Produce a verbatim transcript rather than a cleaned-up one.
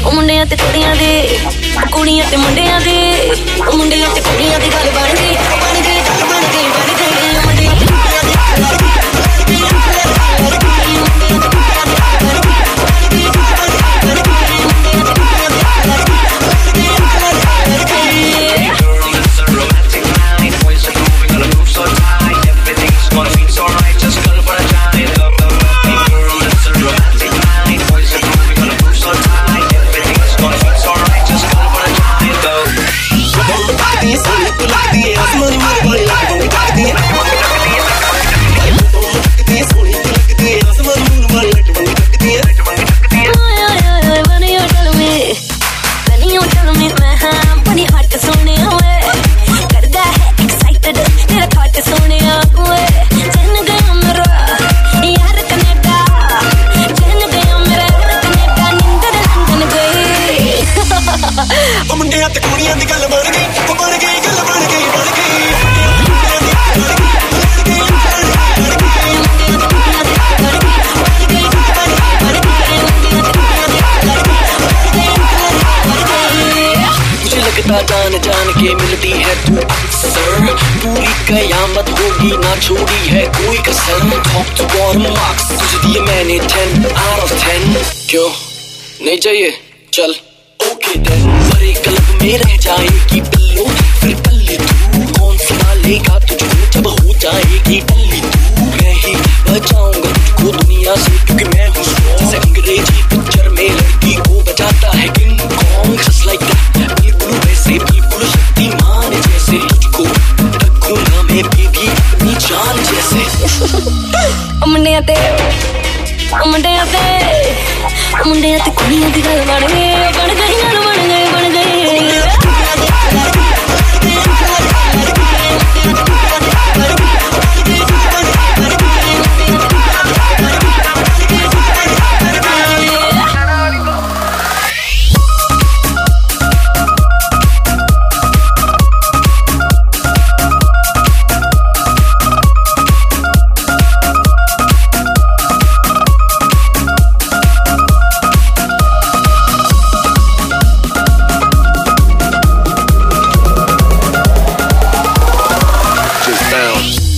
ਉਹ ਮੁੰਡਿਆਂ ਤੇ ਕੁੜੀਆਂ ਦੇ ਕੁੜੀਆਂ ਤੇ ਮੁੰਡਿਆਂ ਦੇ ਉਹ ਮੁੰਡਿਆਂ ਤੇ ਕੁੜੀਆਂ ਦੀ ਗੱਲ ਬਣ ਗਈ ਬਣ ਗਈ ਗੱਲ ਬਣ ਗਈ ਬਣ ਗਈ ਮੁੰਡਿਆਂ ਤੇ ਕੁੜੀਆਂ ਦੀ ਗੱਲ ਬਣ ਗਈ जान जान के मिलती है तू अक्सर पूरी कयामत होगी ना छोड़ी है कोई कसर टॉप टू बॉटम मार्क्स तुझे दिए मैंने टेन आउट ऑफ टेन क्यों नहीं चाहिए चल ओके देन भरे कलब में रह जाएगी पिल्लो फिर पल्ले तू कौन संभालेगा तुझको जब हो जाएगी पल्ली तू मैं ही बचाऊंगा तुझको दुनिया से क्योंकि मैं हूँ स्ट्रॉन्ग अंग्रेजी पिक्चर में लड़की को बचाता है King Kong just like that बिल्कुल वैसे बिल्कुल शक्तिमान जैसे तुझको रखूंगा मैं बेबी अपनी जान जैसे मुंडिया ते मुंडिया ते मुंडिया ते कुड़ियां दी गल बन गई बन गई गल बन गई बन गई down